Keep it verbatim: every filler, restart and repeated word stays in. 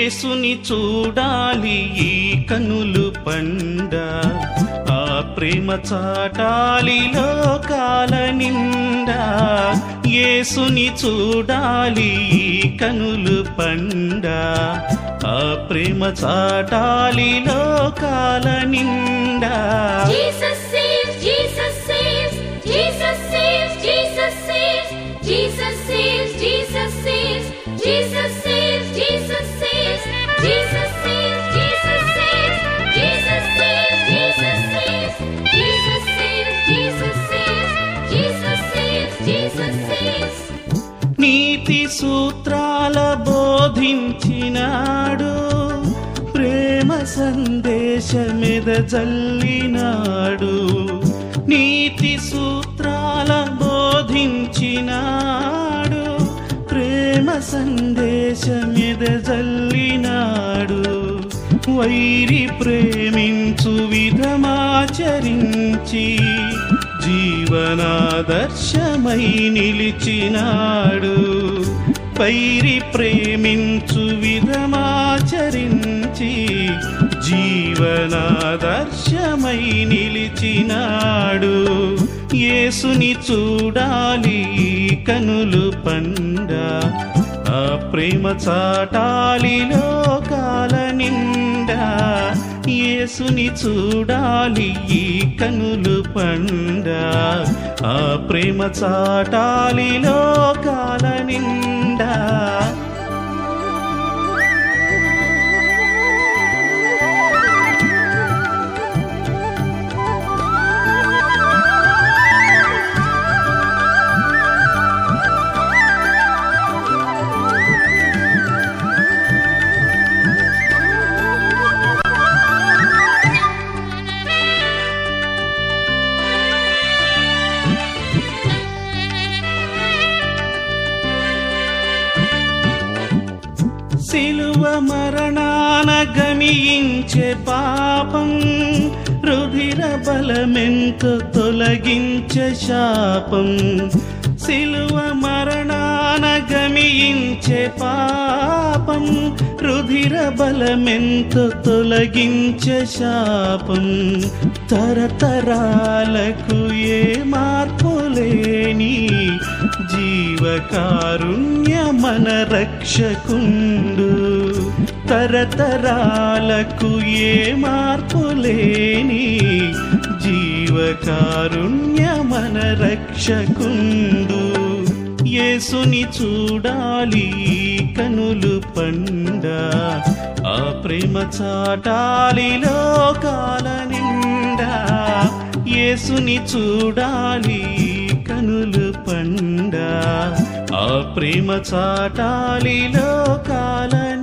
యేసుని చూడాలి ఈ కనులు పండ, ఆ ప్రేమ చాటాలి లోకాల నిండా. యేసుని చూడాలి ఈ కనులు పండ, ఆ ప్రేమ చాటాలి లోకాల నిండా. Jesus saves, Jesus saves, Jesus saves, Jesus saves, Jesus saves, Jesus saves, Jesus saves, Jesus saves, Jesus saves, Jesus saves, Jesus saves, Jesus saves, Jesus saves, Jesus saves, Jesus saves, Jesus saves. నీతి సూత్రాల బోధించినాడు, ప్రేమ సందేశమెదజల్లినాడు. నీతి సూత్రాల బోధించినాడు, ప్రేమ సందేశమెదజల్లినాడు. వైరి ప్రేమించు విధమాచరించి జీవనాదర్శమై నిలిచినాడు. వైరి ప్రేమించు విధమాచరించి జీవనాదర్శమై నిలిచినాడు. యేసుని చూడాలి కనులు పండ, ఆ ప్రేమ చాటాలి లోకాల నిండా. యేసుని చూడాలి ఈ కనులు పండ, ఆ ప్రేమ చాటాలి లోకాల నిండా. సిలువ మరణాన గమించే పాపం, రుధిర బలమెంతో తొలగించే శాపం. సిలువ మరణాన గమించే పాపం, రుధిర బలమెంతో తొలగించే శాపం. తరతరాలకు ఏ మార్పు లేని జీవకారుణ్య మన రక్షకుండు. తరతరాలకు ఏ మార్పు లేని జీవకారుణ్య మన రక్షకుండు. యేసుని చూడాలి కనులు పండ, ఆ ప్రేమ చాటాలి లోకాల నిండా. యేసుని చూడాలి కనులు పండ, ఆ ప్రేమ చాటాలి లోకాల